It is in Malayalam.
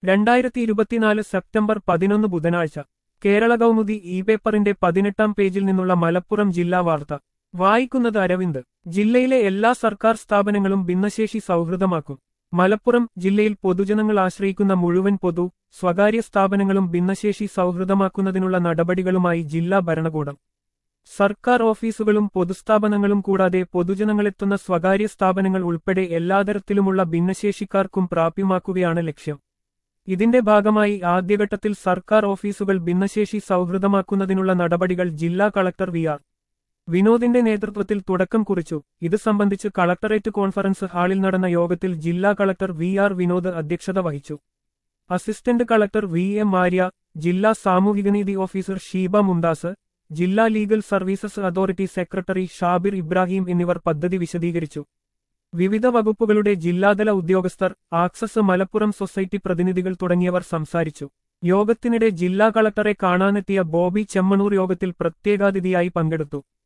2024 സെപ്റ്റംബർ 11 ബുധനാഴ്ച കേരള കൗമുദി ഇ പേപ്പറിന്റെ 18-ാം പേജിൽ നിന്നുള്ള മലപ്പുറം ജില്ലാ വാർത്ത വായിക്കുന്നത് അരവിന്ദ്. ജില്ലയിലെ എല്ലാ സർക്കാർ സ്ഥാപനങ്ങളും ഭിന്നശേഷി സൗഹൃദമാക്കും. മലപ്പുറം ജില്ലയിൽ പൊതുജനങ്ങൾ ആശ്രയിക്കുന്ന മുഴുവൻ സ്വകാര്യ സ്ഥാപനങ്ങളും ഭിന്നശേഷി സൗഹൃദമാക്കുന്നതിനുള്ള നടപടികളുമായി ജില്ലാ ഭരണകൂടം. സർക്കാർ ഓഫീസുകളും പൊതുസ്ഥാപനങ്ങളും കൂടാതെ പൊതുജനങ്ങളെത്തുന്ന സ്വകാര്യ സ്ഥാപനങ്ങൾ ഉൾപ്പെടെ എല്ലാതരത്തിലുമുള്ള ഭിന്നശേഷിക്കാർക്കും പ്രാപ്യമാക്കുകയാണ് ലക്ഷ്യം. ഇതിന്റെ ഭാഗമായി ആദ്യഘട്ടത്തിൽ സർക്കാർ ഓഫീസുകൾ ഭിന്നശേഷി സൗഹൃദമാക്കുന്നതിനുള്ള നടപടികൾ ജില്ലാ കളക്ടർ വി.ആർ. വിനോദിന്റെ നേതൃത്വത്തിൽ തുടക്കം കുറിച്ചു. ഇത് സംബന്ധിച്ച് കളക്ടറേറ്റ് കോൺഫറൻസ് ഹാളിൽ നടന്ന യോഗത്തിൽ ജില്ലാ കളക്ടർ വി.ആർ. വിനോദ് അധ്യക്ഷത വഹിച്ചു. Assistant collector VM. ആര്യ, ജില്ലാ സാമൂഹികനീതി ഓഫീസർ ഷീബ മുംതാസ്, ജില്ലാ legal services authority secretary Shabir Ibrahim എന്നിവർ പദ്ധതി വിശദീകരിച്ചു. വിവിധ വകുപ്പുകളുടെ ജില്ലാതല ഉദ്യോഗസ്ഥർ, ആക്സസ് മലപ്പുറം സൊസൈറ്റി പ്രതിനിധികൾ തുടങ്ങിയവർ സംസാരിച്ചു. യോഗത്തിനിടെ ജില്ലാ കളക്ടറെ കാണാനെത്തിയ ബോബി ചെമ്മണൂർ യോഗത്തിൽ പ്രത്യേകാതിഥിയായി പങ്കെടുത്തു.